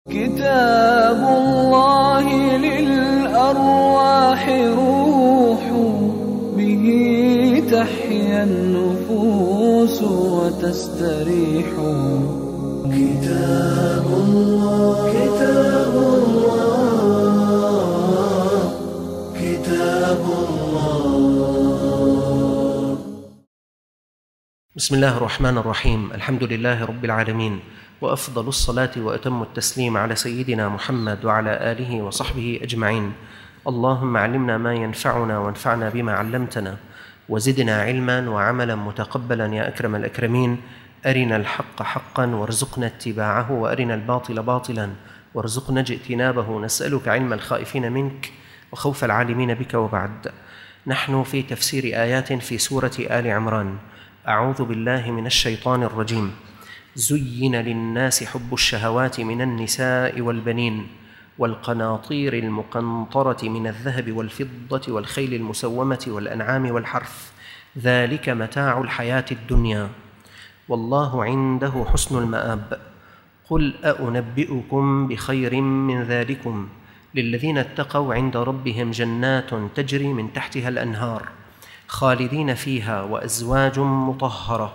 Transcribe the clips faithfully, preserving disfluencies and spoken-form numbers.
كتاب الله للأرواح روح، به تحيا النفوس وتستريح. كتاب الله كتاب الله كتاب الله. بسم الله الرحمن الرحيم. الحمد لله رب العالمين، وأفضل الصلاة وأتم التسليم على سيدنا محمد وعلى آله وصحبه أجمعين. اللهم علمنا ما ينفعنا وانفعنا بما علمتنا، وزدنا علما وعملا متقبلا يا أكرم الأكرمين. أرنا الحق حقا وارزقنا اتباعه، وأرنا الباطل باطلا وارزقنا اجتنابه. نسألك علم الخائفين منك وخوف العالمين بك. وبعد، نحن في تفسير آيات في سورة آل عمران. أعوذ بالله من الشيطان الرجيم. زين للناس حب الشهوات من النساء والبنين والقناطير المقنطرة من الذهب والفضة والخيل المسومة والأنعام والحرث، ذلك متاع الحياة الدنيا، والله عنده حسن المآب. قل أنبئكم بخير من ذلكم للذين اتقوا عند ربهم جنات تجري من تحتها الأنهار خالدين فيها وأزواج مطهرة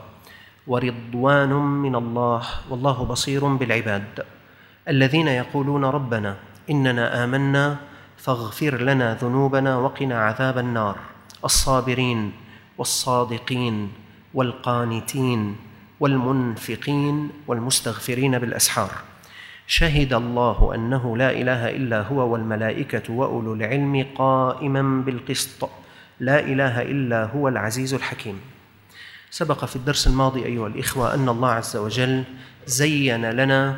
ورضوان من الله، والله بصير بالعباد. الذين يقولون ربنا إننا آمنا فاغفر لنا ذنوبنا وقنا عذاب النار، الصابرين والصادقين والقانتين والمنفقين والمستغفرين بالأسحار. شهد الله أنه لا إله إلا هو والملائكة وأولو العلم قائما بالقسط، لا إله إلا هو العزيز الحكيم. سبق في الدرس الماضي أيها الإخوة أن الله عز وجل زين لنا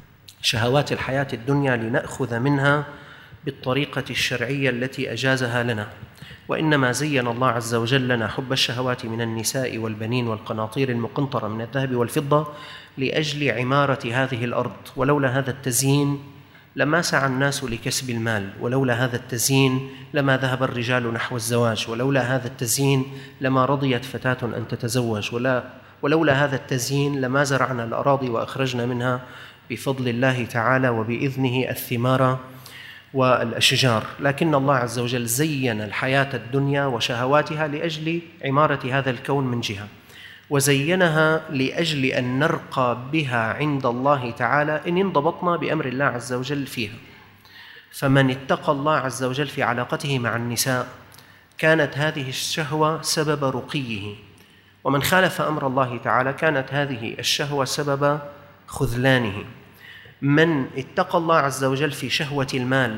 شهوات الحياة الدنيا لنأخذ منها بالطريقة الشرعية التي أجازها لنا، وإنما زين الله عز وجل لنا حب الشهوات من النساء والبنين والقناطير المقنطرة من الذهب والفضة لأجل عمارة هذه الأرض. ولولا هذا التزيين لما سعى الناس لكسب المال، ولولا هذا التزيين لما ذهب الرجال نحو الزواج، ولولا هذا التزيين لما رضيت فتاة أن تتزوج، ولا ولولا هذا التزيين لما زرعنا الأراضي وأخرجنا منها بفضل الله تعالى وبإذنه الثمار والأشجار. لكن الله عز وجل زين الحياة الدنيا وشهواتها لأجل عمارة هذا الكون من جهة، وزينها لأجل أن نرقى بها عند الله تعالى إن انضبطنا بأمر الله عز وجل فيها. فمن اتقى الله عز وجل في علاقته مع النساء كانت هذه الشهوة سبب رقيه، ومن خالف أمر الله تعالى كانت هذه الشهوة سبب خذلانه. من اتقى الله عز وجل في شهوة المال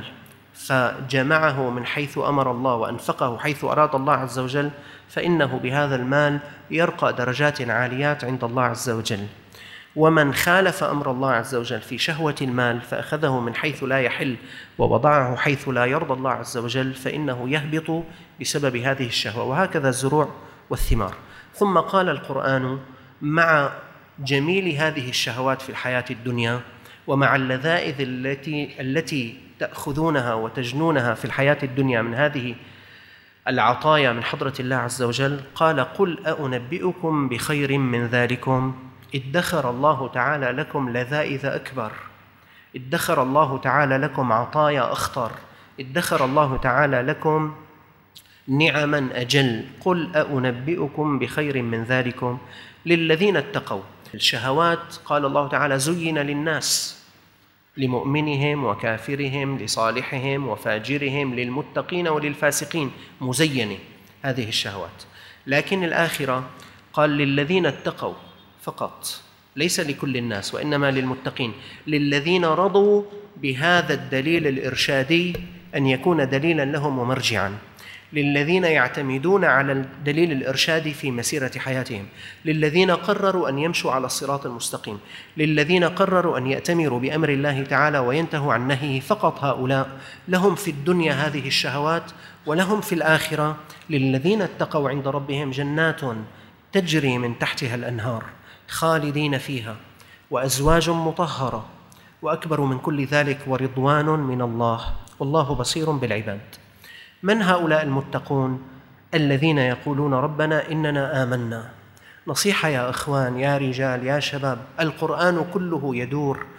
فجمعه من حيث أمر الله وأنفقه حيث أراد الله عز وجل، فإنه بهذا المال يرقى درجات عاليات عند الله عز وجل. ومن خالف أمر الله عز وجل في شهوة المال فأخذه من حيث لا يحل ووضعه حيث لا يرضى الله عز وجل، فإنه يهبط بسبب هذه الشهوة. وهكذا الزروع والثمار. ثم قال القرآن مع جميل هذه الشهوات في الحياة الدنيا ومع اللذائذ التي التي تأخذونها وتجنونها في الحياة الدنيا من هذه العطايا من حضرة الله عز وجل، قال قل أنبئكم بخير من ذلكم. ادخر الله تعالى لكم لذائذ أكبر، ادخر الله تعالى لكم عطايا أخطر، ادخر الله تعالى لكم نعما أجل. قل أنبئكم بخير من ذلكم للذين اتقوا. الشهوات قال الله تعالى زين للناس، لمؤمنهم وكافرهم، لصالحهم وفاجرهم، للمتقين وللفاسقين، مزينة هذه الشهوات. لكن الآخرة قال للذين اتقوا فقط، ليس لكل الناس وإنما للمتقين، للذين رضوا بهذا الدليل الإرشادي أن يكون دليلا لهم ومرجعا، للذين يعتمدون على الدليل الإرشادي في مسيرة حياتهم، للذين قرروا أن يمشوا على الصراط المستقيم، للذين قرروا أن يأتمروا بأمر الله تعالى وينتهوا عن نهيه. فقط هؤلاء لهم في الدنيا هذه الشهوات، ولهم في الآخرة للذين اتقوا عند ربهم جنات تجري من تحتها الأنهار خالدين فيها وأزواج مطهرة، وأكبر من كل ذلك ورضوان من الله، والله بصير بالعباد. من هؤلاء المتقون؟ الذين يقولون ربنا إننا آمنا. نصيحة يا أخوان، يا رجال، يا شباب، القرآن كله يدور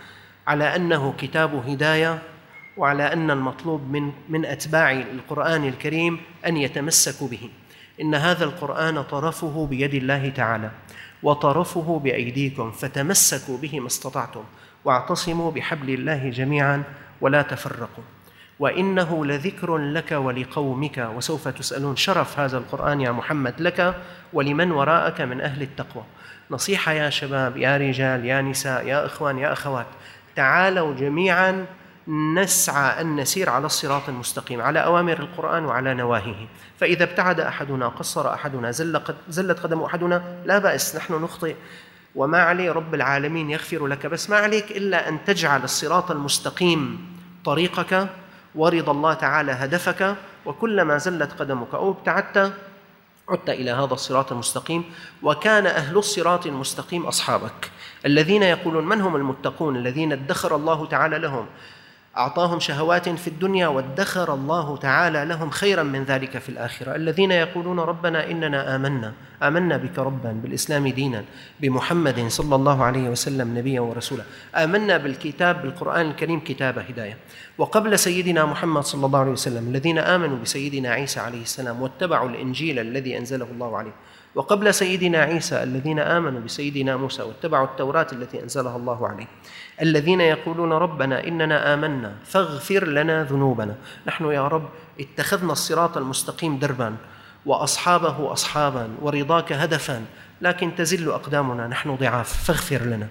على أنه كتاب هداية، وعلى أن المطلوب من من أتباع القرآن الكريم أن يتمسكوا به. إن هذا القرآن طرفه بيد الله تعالى وطرفه بأيديكم، فتمسكوا به ما استطعتم، واعتصموا بحبل الله جميعا ولا تفرقوا، وإنه لذكر لك ولقومك وسوف تسألون. شرف هذا القرآن يا محمد لك ولمن وراءك من أهل التقوى. نصيحة يا شباب، يا رجال، يا نساء، يا إخوان، يا أخوات، تعالوا جميعا نسعى أن نسير على الصراط المستقيم، على أوامر القرآن وعلى نواهيه. فإذا ابتعد أحدنا، قصر أحدنا، زلت قدم أحدنا، لا بأس، نحن نخطئ وما عليه رب العالمين يغفر لك، بس ما عليك إلا أن تجعل الصراط المستقيم طريقك ورضا الله تعالى هدفك، وكلما زلت قدمك أو ابتعدت عدت إلى هذا الصراط المستقيم. وكان أهل الصراط المستقيم أصحابك الذين يقولون: من هم المتقون الذين ادخر الله تعالى لهم، أعطاهم شهوات في الدنيا وادخر الله تعالى لهم خيرا من ذلك في الآخرة، الذين يقولون: ربنا إننا آمنا آمنا بك ربا، بالإسلام دينا، بمحمد صلى الله عليه وسلم نبيا ورسولا، آمنا بالكتاب بالقرآن الكريم كتاب هداية. وقبل سيدنا محمد صلى الله عليه وسلم الذين آمنوا بسيدنا عيسى عليه السلام واتبعوا الإنجيل الذي أنزله الله عليه، وقبل سيدنا عيسى الذين آمنوا بسيدنا موسى واتبعوا التوراة التي أنزلها الله عليه، الذين يقولون: ربنا إننا آمنا فاغفر لنا ذنوبنا. نحن يا رب اتخذنا الصراط المستقيم دربا وأصحابه أصحابا ورضاك هدفا، لكن تزل أقدامنا، نحن ضعاف، فاغفر لنا.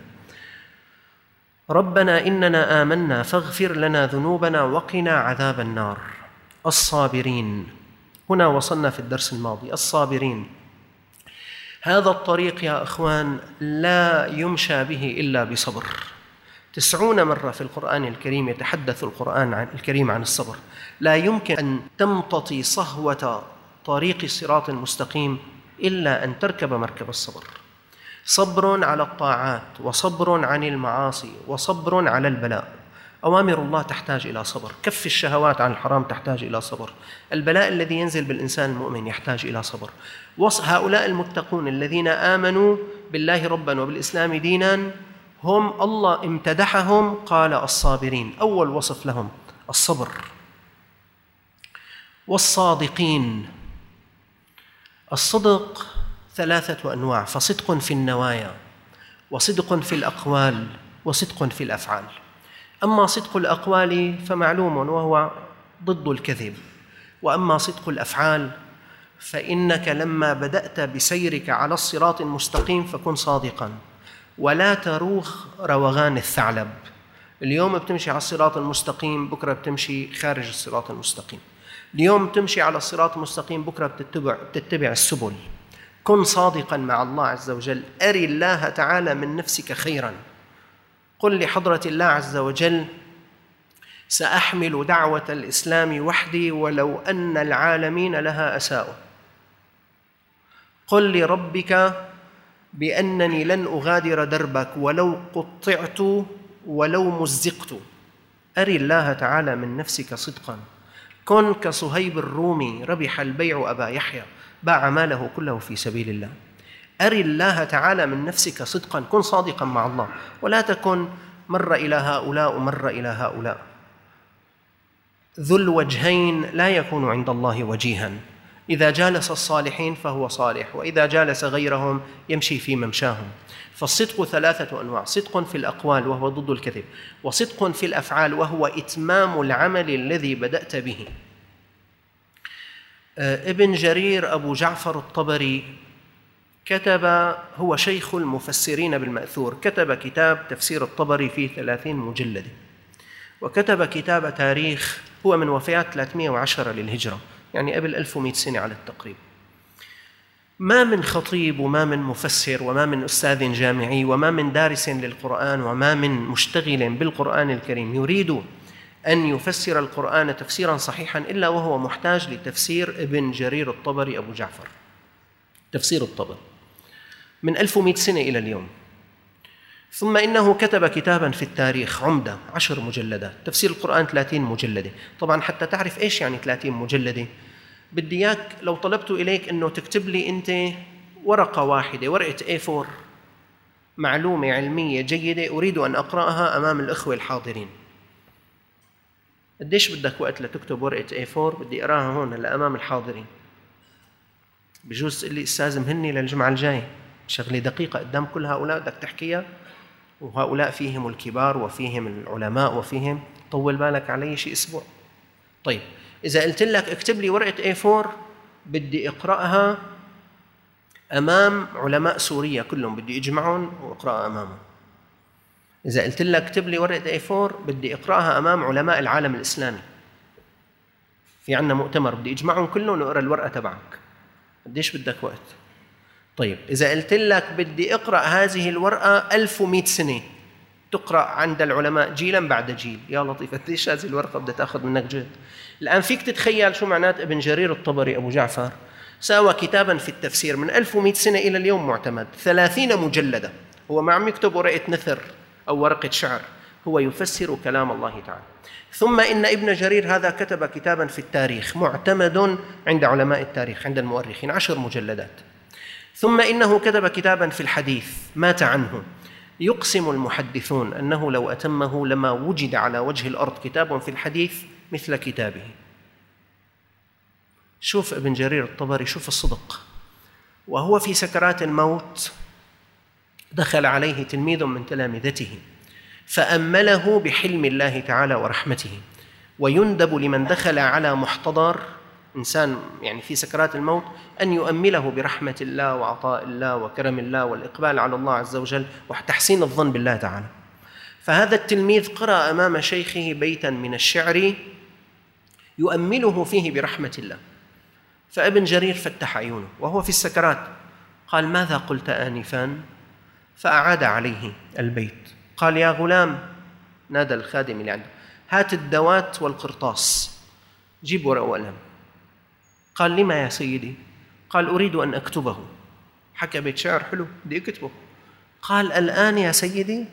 ربنا إننا آمنا فاغفر لنا ذنوبنا وقنا عذاب النار. الصابرين، هنا وصلنا في الدرس الماضي، الصابرين. هذا الطريق يا أخوان لا يمشى به إلا بصبر. تسعون مرة في القرآن الكريم يتحدث القرآن عن الكريم عن الصبر. لا يمكن أن تمتطي صهوة طريق الصراط المستقيم إلا أن تركب مركب الصبر. صبر على الطاعات، وصبر عن المعاصي، وصبر على البلاء. أوامر الله تحتاج إلى صبر، كف الشهوات عن الحرام تحتاج إلى صبر، البلاء الذي ينزل بالإنسان المؤمن يحتاج إلى صبر. هؤلاء المتقون الذين آمنوا بالله ربا وبالإسلام دينا هم الله امتدحهم، قال: الصابرين. أول وصف لهم الصبر. والصادقين، الصدق ثلاثة أنواع: فصدق في النوايا، وصدق في الأقوال، وصدق في الأفعال. أما صدق الأقوال فمعلوم وهو ضد الكذب، وأما صدق الأفعال فإنك لما بدأت بسيرك على الصراط المستقيم فكن صادقاً، ولا تروغ روغان الثعلب. اليوم بتمشي على الصراط المستقيم، بكرة بتمشي خارج الصراط المستقيم. اليوم بتمشي على الصراط المستقيم، بكرة بتتبع, بتتبع السبل. كن صادقاً مع الله عز وجل. أري الله تعالى من نفسك خيراً. قل لحضرة الله عز وجل: سأحمل دعوة الإسلام وحدي ولو أن العالمين لها أساءوا. قل لربك بأنني لن أغادر دربك ولو قطعت ولو مزقت. أري الله تعالى من نفسك صدقاً. كن كصهيب الرومي، ربح البيع أبا يحيى، باع ماله كله في سبيل الله. أري الله تعالى من نفسك صدقاً، كن صادقاً مع الله، ولا تكن مر إلى هؤلاء ومر إلى هؤلاء. ذو الوجهين لا يكون عند الله وجيها. إذا جالس الصالحين فهو صالح، وإذا جالس غيرهم يمشي في ممشاهم. فالصدق ثلاثة أنواع: صدق في الأقوال وهو ضد الكذب، وصدق في الأفعال وهو إتمام العمل الذي بدأت به. ابن جرير أبو جعفر الطبري كتب، هو شيخ المفسرين بالمأثور، كتب كتاب تفسير الطبري في ثلاثين مجلد، وكتب كتاب تاريخ، هو من وفاة ثلاثمائة وعشرة للهجرة، يعني قبل ألف ومئة سنة على التقريب. ما من خطيب وما من مفسر وما من أستاذ جامعي وما من دارس للقرآن وما من مشتغل بالقرآن الكريم يريد أن يفسر القرآن تفسيراً صحيحاً إلا وهو محتاج لتفسير ابن جرير الطبري أبو جعفر. تفسير الطبري من ألف ومئة سنة إلى اليوم. ثم إنه كتب كتاباً في التاريخ عمدة، عشر مجلدات. تفسير القرآن ثلاثين مجلدة. طبعاً حتى تعرف إيش يعني ثلاثين مجلدة، بدي إياك لو طلبت إليك أنه تكتب لي أنت ورقة واحدة، ورقة إيه فور، معلومة علمية جيدة أريد أن أقرأها أمام الأخوة الحاضرين. قديش بدك وقت لتكتب ورقة إيه فور؟ بدي أقراها هون لأمام الحاضرين. بجوز تقول لي أستاذ مهني للجمعة الجاية، شغلة دقيقة قدام كل هؤلاء بدك تحكيها، وهؤلاء فيهم الكبار وفيهم العلماء وفيهم، طول بالك علي شيء أسبوع. طيب إذا قلت لك اكتب لي ورقة إيه فور بدي أقرأها أمام علماء سوريا كلهم، بدي أجمعهم وأقرأها أمامهم. إذا قلت لك اكتب لي ورقة إيه فور بدي أقرأها أمام علماء العالم الإسلامي، في عنا مؤتمر بدي أجمعهم كلهم ونقرأ الورقة تبعك، قديش بدك وقت؟ طيب إذا قلت لك بدي أقرأ هذه الورقة ألف ومئة سنة تقرأ عند العلماء جيلا بعد جيل، يا لطيف قديش هذه الورقة بدها تأخذ منك جهد. الآن فيك تتخيل شو معنات ابن جرير الطبري أبو جعفر ساوى كتابا في التفسير من ألف ومئة سنة إلى اليوم معتمد، ثلاثين مجلدة، هو ما عم يكتب ورقة نثر أو ورقة شعر، هو يفسر كلام الله تعالى. ثم إن ابن جرير هذا كتب كتابا في التاريخ معتمد عند علماء التاريخ عند المؤرخين، عشر مجلدات. ثم إنه كتب كتابا في الحديث مات عنه، يقسم المحدثون أنه لو أتمه لما وجد على وجه الأرض كتاب في الحديث مثل كتابه. شوف ابن جرير الطبري، شوف الصدق. وهو في سكرات الموت دخل عليه تلميذ من تلامذته فأمله بحلم الله تعالى ورحمته، ويندب لمن دخل على محتضر إنسان يعني في سكرات الموت أن يؤمله برحمة الله وعطاء الله وكرم الله والإقبال على الله عز وجل وتحسين الظن بالله تعالى. فهذا التلميذ قرأ أمام شيخه بيتا من الشعر يؤمله فيه برحمة الله، فابن جرير فتح عيونه وهو في السكرات قال: ماذا قلت آنفا؟ فأعاد عليه البيت. قال: يا غلام، نادى الخادم اللي عنده، هات الدوات والقرطاس، جيب ورقة وقلم. قال: لما يا سيدي؟ قال: أريد أن أكتبه. حكى بيت شعر حلو بدي أكتبه. قال: الآن يا سيدي؟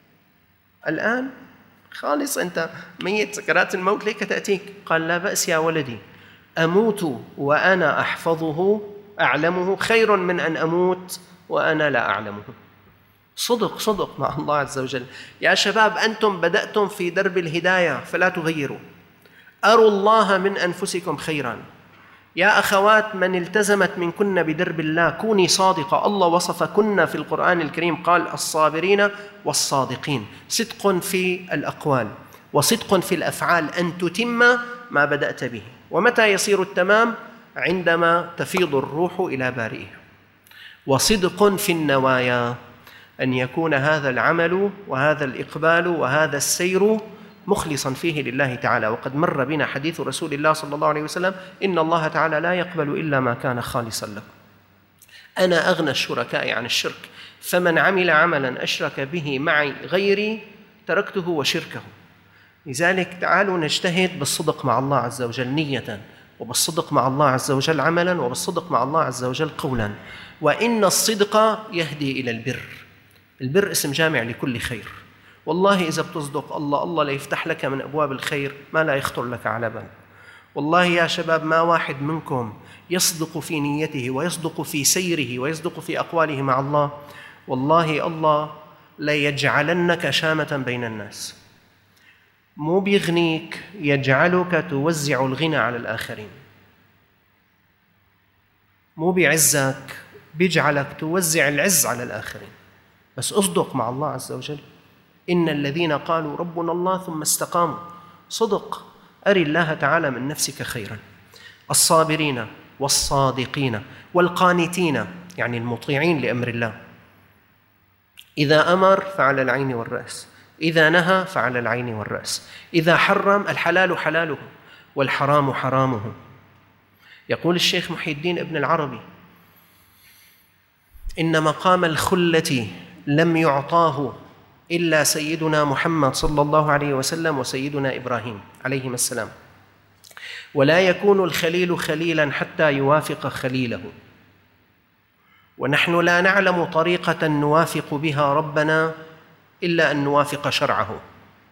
الآن؟ خالص أنت ميت سكرات الموت ليك تأتيك. قال: لا بأس يا ولدي، أموت وأنا أحفظه أعلمه خير من أن أموت وأنا لا أعلمه. صدق صدق مع الله عز وجل. يا شباب، أنتم بدأتم في درب الهداية فلا تغيروا، أروا الله من أنفسكم خيرا. يا أخوات، من التزمت منكن بدرب الله كوني صادقة. الله وصفكن في القرآن الكريم قال: الصابرين والصادقين، صدق في الأقوال وصدق في الأفعال، أن تتم ما بدأت به. ومتى يصير التمام؟ عندما تفيض الروح إلى بارئها. وصدق في النوايا، أن يكون هذا العمل وهذا الإقبال وهذا السير مخلصا فيه لله تعالى. وقد مر بنا حديث رسول الله صلى الله عليه وسلم: إن الله تعالى لا يقبل إلا ما كان خالصا له. أنا أغنى الشركاء عن الشرك، فمن عمل عملا أشرك به معي غيري تركته وشركه. لذلك تعالوا نجتهد بالصدق مع الله عز وجل نية، وبالصدق مع الله عز وجل عملا، وبالصدق مع الله عز وجل قولا. وإن الصدق يهدي إلى البر. البر اسم جامع لكل خير. والله إذا بتصدق الله الله ليفتح لك من أبواب الخير ما لا يخطر لك على بال. والله يا شباب، ما واحد منكم يصدق في نيته ويصدق في سيره ويصدق في أقواله مع الله، والله الله ليجعلنك شامة بين الناس. مو بيغنيك، يجعلك توزع الغنى على الآخرين. مو بيعزك، بيجعلك توزع العز على الآخرين. بس أصدق مع الله عز وجل. إن الذين قالوا ربنا الله ثم استقاموا، صدق. أري الله تعالى من نفسك خيرا. الصابرين والصادقين والقانتين، يعني المطيعين لأمر الله. إذا أمر فعلى العين والرأس، إذا نهى فعلى العين والرأس. إذا حرم، الحلال حلاله والحرام حرامه. يقول الشيخ محي الدين ابن العربي: إن مقام الخلة لم يعطاه إلا سيدنا محمد صلى الله عليه وسلم وسيدنا إبراهيم عليهما السلام، ولا يكون الخليل خليلا حتى يوافق خليله، ونحن لا نعلم طريقة نوافق بها ربنا إلا أن نوافق شرعه.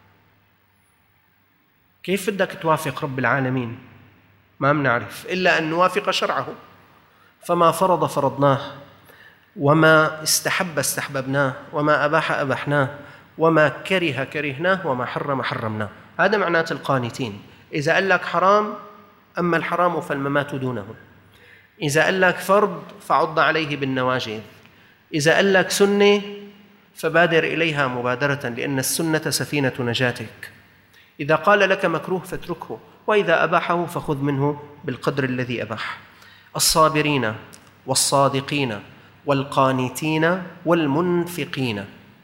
كيف بدك توافق رب العالمين؟ ما بنعرف إلا أن نوافق شرعه. فما فرض فرضناه، وما استحب استحببناه، وما أباح أبحناه، وما كره كرهناه، وما حرم حرمناه. هذا معنات القانتين. إذا قال لك حرام، أما الحرام فالممات دونه. إذا قال لك فرض فعض عليه بالنواجذ. إذا قال لك سنة فبادر إليها مبادرة، لأن السنة سفينة نجاتك. إذا قال لك مكروه فاتركه، وإذا أباحه فخذ منه بالقدر الذي أباح. الصابرين والصادقين والقانتين والمنفقين.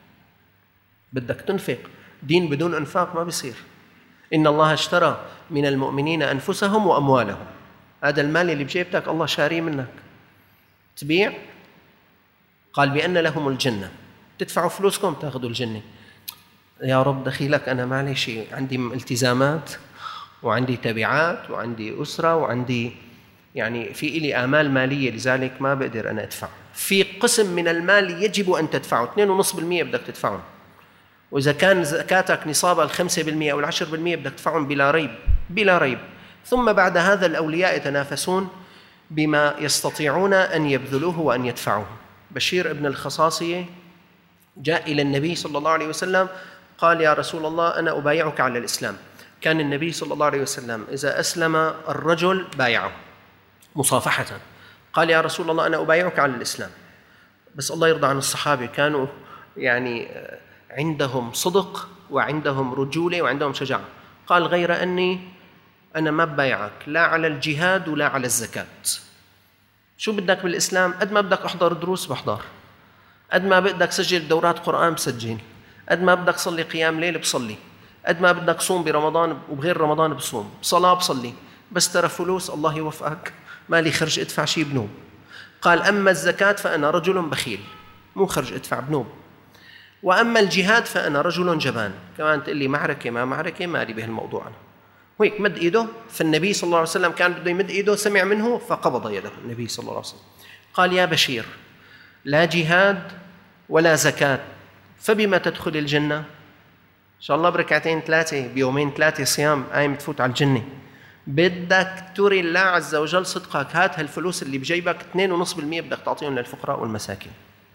بدك تنفق، دين بدون انفاق ما بيصير. إن الله اشترى من المؤمنين أنفسهم وأموالهم. هذا المال اللي بجيبتك الله شاريه منك، تبيع. قال بأن لهم الجنة، تدفعوا فلوسكم تأخذوا الجنة. يا رب دخيلك، أنا معلش عندي التزامات وعندي تبعات وعندي أسرة وعندي يعني في إلي آمال مالية، لذلك ما بقدر أنا أدفع. في قسم من المال يجب أن تدفعه، اثنين ونصف بالمية بدك تدفعهم، وإذا كان زكاتك نصابها الخمسة بالمية أو العشر بالمية بدك تدفعهم بلا ريب بلا ريب. ثم بعد هذا الأولياء يتنافسون بما يستطيعون أن يبذلوه وأن يدفعوه. بشير ابن الخصاصية جاء إلى النبي صلى الله عليه وسلم قال: يا رسول الله أنا أبايعك على الإسلام. كان النبي صلى الله عليه وسلم إذا أسلم الرجل بايعه مصافحة. قال: يا رسول الله أنا أبايعك على الإسلام. بس الله يرضى عن الصحابة، كانوا يعني عندهم صدق وعندهم رجولة وعندهم شجاعة. قال: غير أني أنا ما ببايعك لا على الجهاد ولا على الزكاة. شو بدك بالإسلام؟ قد ما بدك أحضر دروس بحضر، قد ما بدك سجل دورات قرآن بسجل، قد ما بدك صلي قيام ليل بصلي، قد ما بدك صوم برمضان وبغير رمضان بصوم، صلاة بصلي. بس ترى فلوس الله يوفقك، مالي خرج ادفع شي بنوب. قال: أما الزكاة فأنا رجل بخيل، مو خرج ادفع بنوب. وأما الجهاد فأنا رجل جبان. كمان تقول لي معركة ما معركة، مالي بهالموضوع أنا. وهيك مد إيده. فالنبي صلى الله عليه وسلم كان بده يمد إيده، سمع منه فقبض يده النبي صلى الله عليه وسلم. قال: يا بشير، لا جهاد ولا زكاة، فبما تدخل الجنة؟ إن شاء الله بركعتين ثلاثة بيومين ثلاثة صيام قايم تفوت على الجنة. بدك تري الله عز وجل صدقك، هات هالفلوس اللي بجيبك اثنين ونصف بالمية بدك تعطيهم للفقراء والمساكين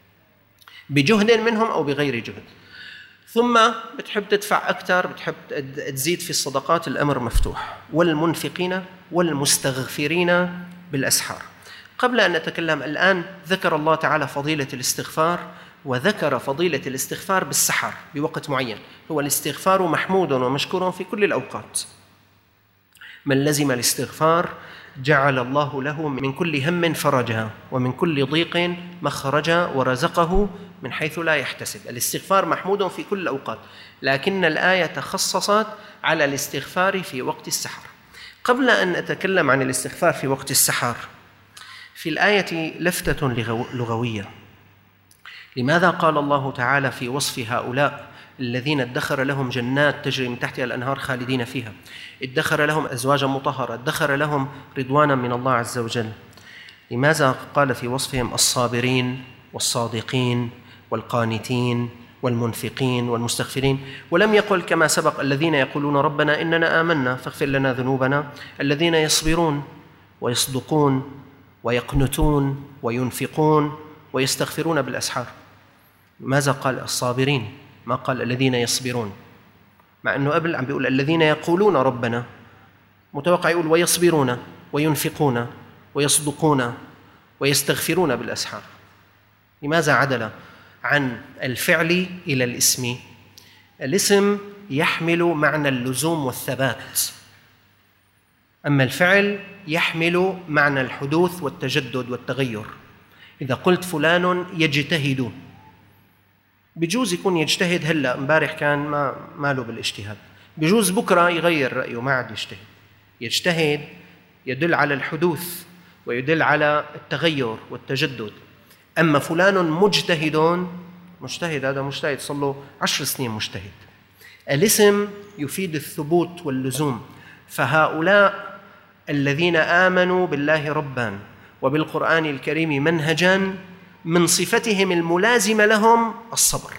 بجهد منهم أو بغير جهد. ثم بتحب تدفع أكثر، بتحب تزيد في الصدقات، الأمر مفتوح. والمنفقين والمستغفرين بالأسحار. قبل أن نتكلم الآن، ذكر الله تعالى فضيلة الاستغفار، وذكر فضيلة الاستغفار بالسحر بوقت معين. هو الاستغفار محمود ومشكور في كل الأوقات. من لزم الاستغفار جعل الله له من كل هم فرجا، ومن كل ضيق مخرجا، ورزقه من حيث لا يحتسب. الاستغفار محمود في كل الأوقات، لكن الآية خصصت على الاستغفار في وقت السحر. قبل أن أتكلم عن الاستغفار في وقت السحر، في الآية لفتة لغوية. لماذا قال الله تعالى في وصف هؤلاء الذين ادخر لهم جنات تجري من تحتها الأنهار خالدين فيها، ادخر لهم أزواجا مطهرة، ادخر لهم رضوانا من الله عز وجل؟ لماذا قال في وصفهم الصابرين والصادقين والقانتين والمنفقين والمستغفرين، ولم يقل كما سبق الذين يقولون ربنا إننا آمنا فاغفر لنا ذنوبنا، الذين يصبرون ويصدقون ويقنتون وينفقون ويستغفرون بالأسحار؟ ماذا قال الصابرين؟ ما قال الذين يصبرون، مع أنه قبل عم بيقول الذين يقولون ربنا، متوقع يقول ويصبرون وينفقون ويصدقون ويستغفرون بالأسحار. لماذا عدل عن الفعل إلى الاسم؟ الاسم يحمل معنى اللزوم والثبات، أما الفعل يحمل معنى الحدوث والتجدد والتغير. إذا قلت فلان يجتهد، بجوز يكون يجتهد هلأ، امبارح كان ما ماله بالاجتهاد، بجوز بكرة يغير رأيه ما عاد يجتهد. يجتهد يدل على الحدوث ويدل على التغير والتجدد. أما فلان مجتهد، مجتهد هذا مجتهد صار له عشر سنين مجتهد. الاسم يفيد الثبوت واللزوم. فهؤلاء الذين آمنوا بالله ربا وبالقرآن الكريم منهجا، من صفتهم الملازمة لهم الصبر.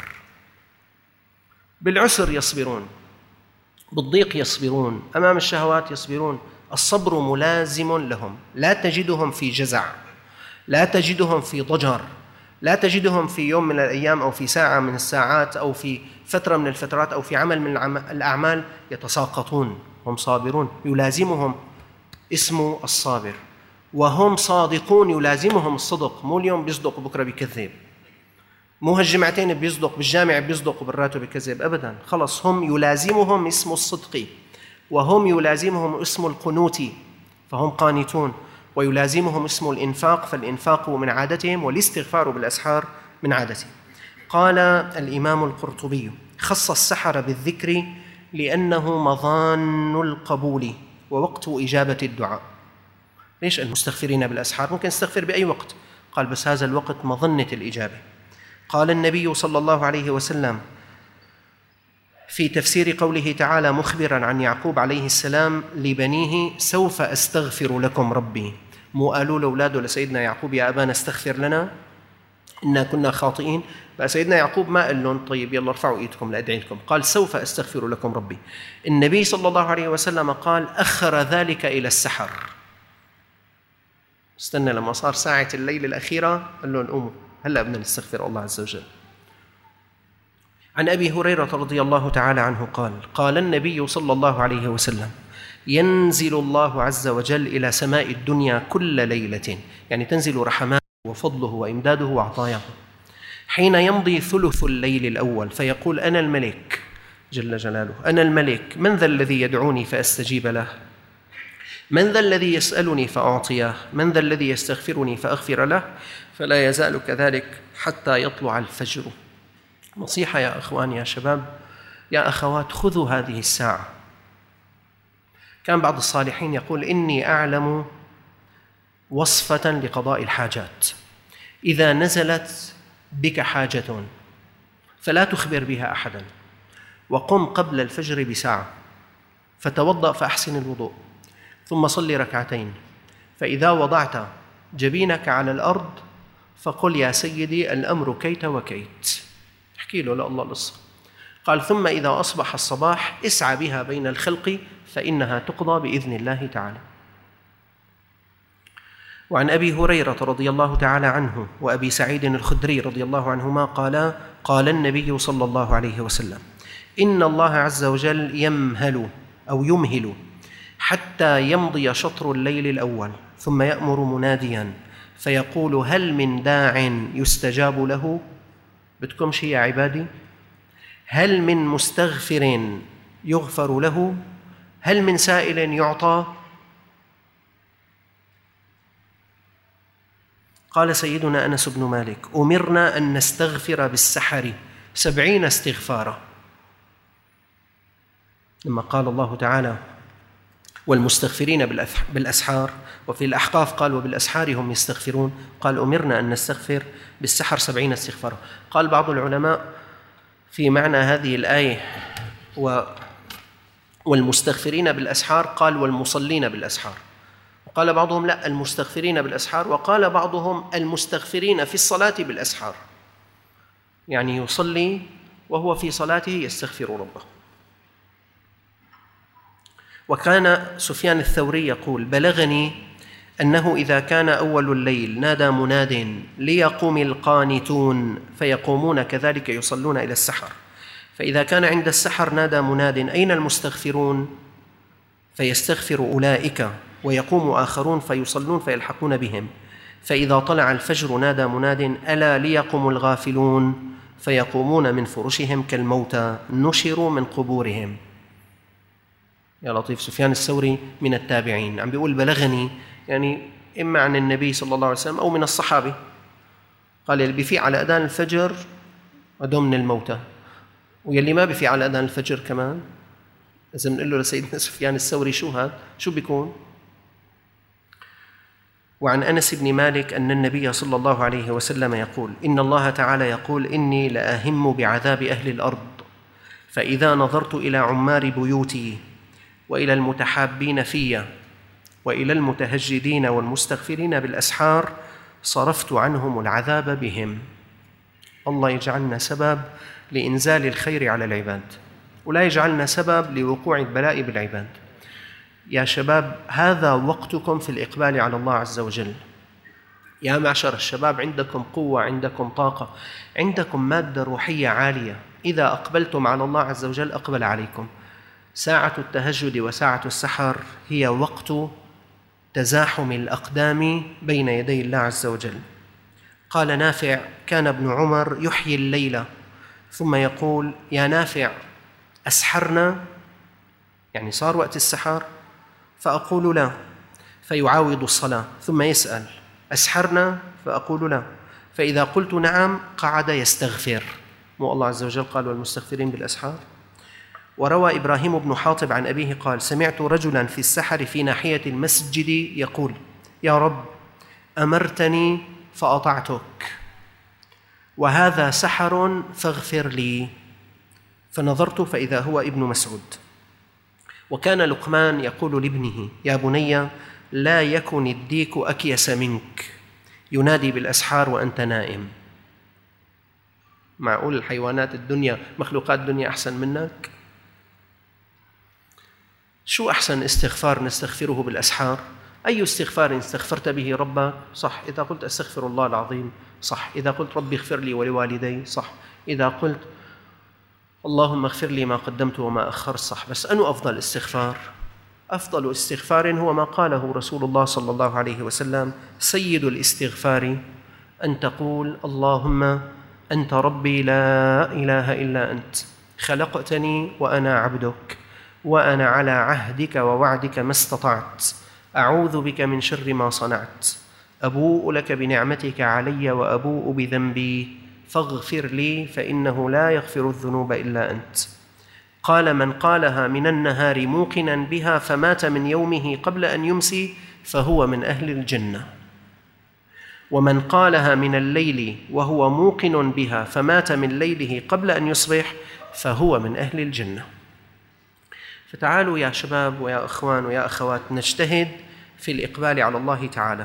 بالعسر يصبرون، بالضيق يصبرون، أمام الشهوات يصبرون. الصبر ملازم لهم، لا تجدهم في جزع، لا تجدهم في ضجر، لا تجدهم في يوم من الأيام أو في ساعة من الساعات أو في فترة من الفترات أو في عمل من الأعمال يتساقطون، هم صابرون، يلازمهم اسم الصابر، وهم صادقون يلازمهم الصدق. مو اليوم بيصدق وبكرة بيكذب، مو هالجمعتين بيصدق بالجامع بيصدق وبراته بيكذب، أبدا. خلص هم يلازمهم اسم الصدق، وهم يلازمهم اسم القنوت فهم قانتون، ويلازمهم اسم الإنفاق فالإنفاق من عادتهم، والاستغفار بالأسحار من عادتهم. قال الإمام القرطبي: خص السحر بالذكر لأنه مظان القبول ووقت إجابة الدعاء. ليش المستغفرين بالأسحار؟ ممكن يستغفر بأي وقت، قال بس هذا الوقت مظنة الإجابة. قال النبي صلى الله عليه وسلم في تفسير قوله تعالى مخبرا عن يعقوب عليه السلام لبنيه: سوف أستغفر لكم ربي. مو قالوا لأولاده لسيدنا يعقوب: يا أبانا استغفر لنا إنا كنا خاطئين. بقى سيدنا يعقوب ما قال لهم طيب يلا ارفعوا إيدكم لأدعي لكم، قال سوف أستغفر لكم ربي. النبي صلى الله عليه وسلم قال: أخر ذلك إلى السحر، استنى لما صار ساعة الليل الأخيرة قال لهم قوموا هلأ بدنا نستغفر الله عز وجل. عن أبي هريرة رضي الله تعالى عنه قال: قال النبي صلى الله عليه وسلم: ينزل الله عز وجل إلى سماء الدنيا كل ليلة، يعني تنزل رحماته وفضله وإمداده وعطاياه، حين يمضي ثلث الليل الأول فيقول: أنا الملك جل جلاله، أنا الملك، من ذا الذي يدعوني فأستجيب له؟ من ذا الذي يسألني فأعطيه؟ من ذا الذي يستغفرني فأغفر له؟ فلا يزال كذلك حتى يطلع الفجر. نصيحة يا أخوان يا شباب يا أخوات، خذوا هذه الساعة. كان بعض الصالحين يقول: إني أعلم وصفة لقضاء الحاجات، إذا نزلت بك حاجة فلا تخبر بها أحدا، وقم قبل الفجر بساعة فتوضأ فأحسن الوضوء، ثم صلي ركعتين، فإذا وضعت جبينك على الأرض فقل: يا سيدي الأمر كيت وكيت، احكي له لله القصة. قال: ثم إذا أصبح الصباح اسعى بها بين الخلق فإنها تقضى بإذن الله تعالى. وعن أبي هريرة رضي الله تعالى عنه وأبي سعيد الخدري رضي الله عنهما قالا: قال النبي صلى الله عليه وسلم: إن الله عز وجل يمهل أو يمهل حتى يمضي شطر الليل الأول، ثم يأمر مناديا فيقول: هل من داع يستجاب له؟ بدكم شيء يا عبادي؟ هل من مستغفر يغفر له؟ هل من سائل يعطى؟ قال سيدنا أنس بن مالك: أمرنا أن نستغفر بالسحر سبعين استغفارا. لما قال الله تعالى: والمستغفرين بالأسحار، وفي الأحقاف قال: وبالأسحار هم يستغفرون، قال: أمرنا أن نستغفر بالسحر سبعين استغفارا. قال بعض العلماء في معنى هذه الآية و والمستغفرين بالأسحار قال: والمصلين بالأسحار، وقال بعضهم لا، المستغفرين بالأسحار، وقال بعضهم المستغفرين في الصلاة بالأسحار، يعني يصلي وهو في صلاته يستغفر ربه. وكان سفيان الثوري يقول: بلغني أنه إذا كان أول الليل نادى مناد: ليقوم القانتون، فيقومون كذلك يصلون إلى السحر، فإذا كان عند السحر نادى مناد: أين المستغفرون؟ فيستغفر أولئك، ويقوم آخرون فيصلون فيلحقون بهم، فإذا طلع الفجر نادى مناد: ألا ليقم الغافلون، فيقومون من فرشهم كالموتى نشروا من قبورهم. يا لطيف، سفيان الثوري من التابعين عم بيقول بلغني، يعني إما عن النبي صلى الله عليه وسلم أو من الصحابة، قال: اللي بيفيق على أذان الفجر هدول من الموتى، ويلي ما بيفيق على أذان الفجر كمان إذا بنقول له لسيدنا سفيان الثوري شو هذا؟ شو بيكون؟ وعن أنس بن مالك أن النبي صلى الله عليه وسلم يقول: إن الله تعالى يقول: إني لأهم بعذاب أهل الأرض، فإذا نظرت إلى عمار بيوتي وإلى المتحابين في وإلى المتهجدين والمستغفرين بالأسحار صرفت عنهم العذاب بهم. الله يجعلنا سبب لإنزال الخير على العباد، ولا يجعلنا سبب لوقوع البلاء بالعباد. يا شباب، هذا وقتكم في الإقبال على الله عز وجل، يا معشر الشباب، عندكم قوة، عندكم طاقة، عندكم مادة روحية عالية، إذا أقبلتم على الله عز وجل أقبل عليكم. ساعة التهجد وساعة السحر هي وقت تزاحم الأقدام بين يدي الله عز وجل. قال نافع: كان ابن عمر يحيي الليل ثم يقول: يا نافع أسحرنا؟ يعني صار وقت السحر؟ فأقول لا، فيعاود الصلاة ثم يسأل: أسحرنا؟ فأقول لا، فإذا قلت نعم قعد يستغفر. مو الله عز وجل قال: والمستغفرين بالأسحار؟ وروى إبراهيم بن حاطب عن أبيه قال: سمعت رجلا في السحر في ناحية المسجد يقول: يا رب أمرتني فأطعتك، وهذا سحر فاغفر لي. فنظرت فإذا هو ابن مسعود. وكان لقمان يقول لابنه: يا بني لا يكن الديك أكيس منك، ينادي بالأسحار وأنت نائم. معقول الحيوانات الدنيا، مخلوقات الدنيا أحسن منك؟ شو أحسن استغفار نستغفره بالأسحار؟ أي استغفار استغفرت به ربك؟ صح. إذا قلت أستغفر الله العظيم صح. إذا قلت ربي اغفر لي ولوالدي صح. إذا قلت اللهم اغفر لي ما قدمت وما أخرت صح. بس أنو أفضل استغفار؟ أفضل استغفار هو ما قاله رسول الله صلى الله عليه وسلم: سيد الاستغفار أن تقول اللهم أنت ربي لا إله إلا أنت، خلقتني وأنا عبدك، وأنا على عهدك ووعدك ما استطعت، أعوذ بك من شر ما صنعت، أبوء لك بنعمتك علي وأبوء بذنبي فاغفر لي فإنه لا يغفر الذنوب إلا أنت. قال: من قالها من النهار موقنا بها فمات من يومه قبل أن يمسي فهو من أهل الجنة، ومن قالها من الليل وهو موقن بها فمات من ليله قبل أن يصبح فهو من أهل الجنة. فتعالوا يا شباب ويا أخوان ويا أخوات نجتهد في الإقبال على الله تعالى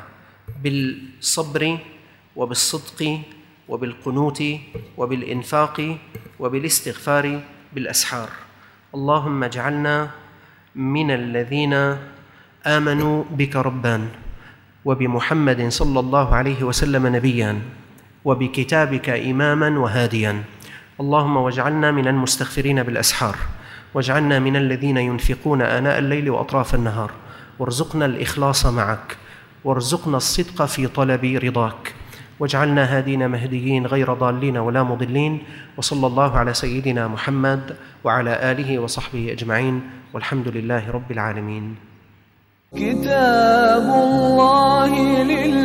بالصبر وبالصدق وبالقنوت وبالإنفاق وبالاستغفار بالأسحار. اللهم اجعلنا من الذين آمنوا بك ربا، وبمحمد صلى الله عليه وسلم نبيا، وبكتابك إماما وهاديا. اللهم واجعلنا من المستغفرين بالأسحار، واجعلنا من الذين ينفقون آناء الليل وأطراف النهار، وارزقنا الإخلاص معك، وارزقنا الصدق في طلب رضاك، واجعلنا هادين مهديين غير ضالين ولا مضلين. وصلى الله على سيدنا محمد وعلى آله وصحبه أجمعين، والحمد لله رب العالمين. كتاب الله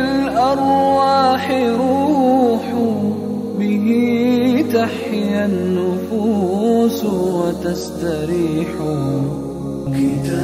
للأرواح روح، به تحيا النفوس وتستريح. كتاب